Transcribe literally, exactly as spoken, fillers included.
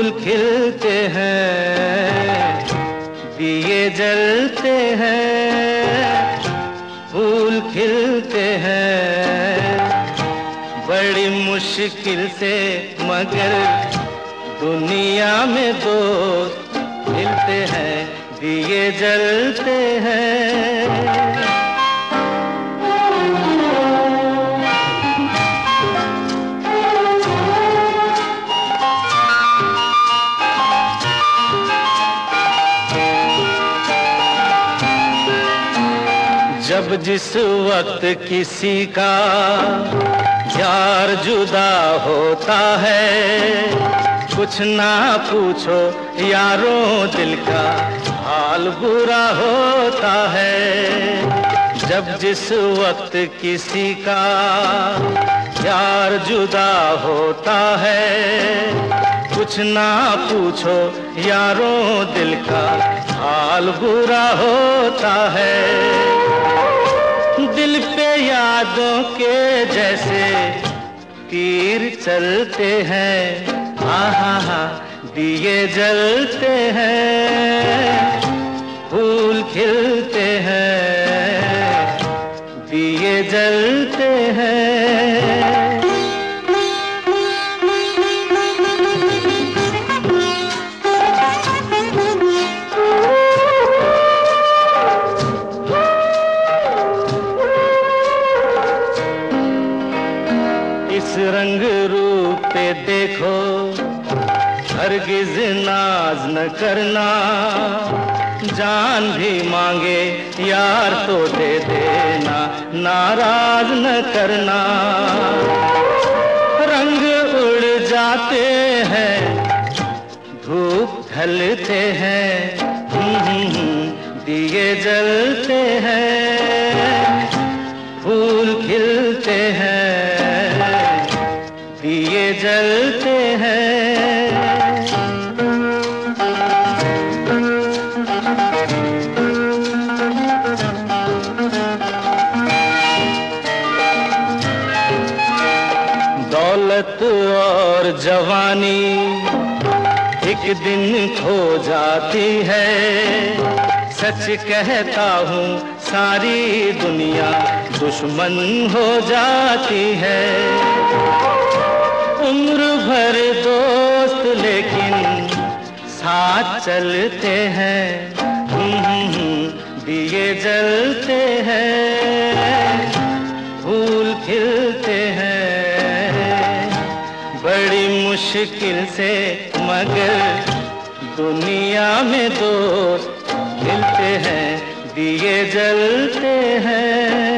खिलते हैं, दिए जलते हैं, फूल खिलते हैं, बड़ी मुश्किल से मगर दुनिया में दोस्त मिलते हैं, दिए जलते हैं। जब जिस वक्त किसी का यार जुदा होता है, कुछ ना पूछो यारों दिल का हाल बुरा होता है। जब जिस वक्त किसी का यार जुदा होता है, कुछ ना पूछो यारों दिल का हाल बुरा होता है। दिल पे यादों के जैसे तीर चलते हैं, हा हा हा दिए जलते हैं, फूल खिलते हैं, दिए जलते हैं। इस रंग रूप पे देखो हरगिज नाज न करना, जान भी मांगे यार तो दे देना, नाराज न करना। रंग उड़ जाते हैं, धूप ढलते हैं, दिए जलते हैं, फूल खिलते हैं, दिए जलते हैं। दौलत और जवानी एक दिन खो जाती है, सच कहता हूँ सारी दुनिया दुश्मन हो जाती है। उम्र भर दोस्त लेकिन साथ चलते हैं, दिए जलते हैं, फूल खिलते हैं, बड़ी मुश्किल से मगर दुनिया में दोस्त मिलते हैं, दिए जलते हैं।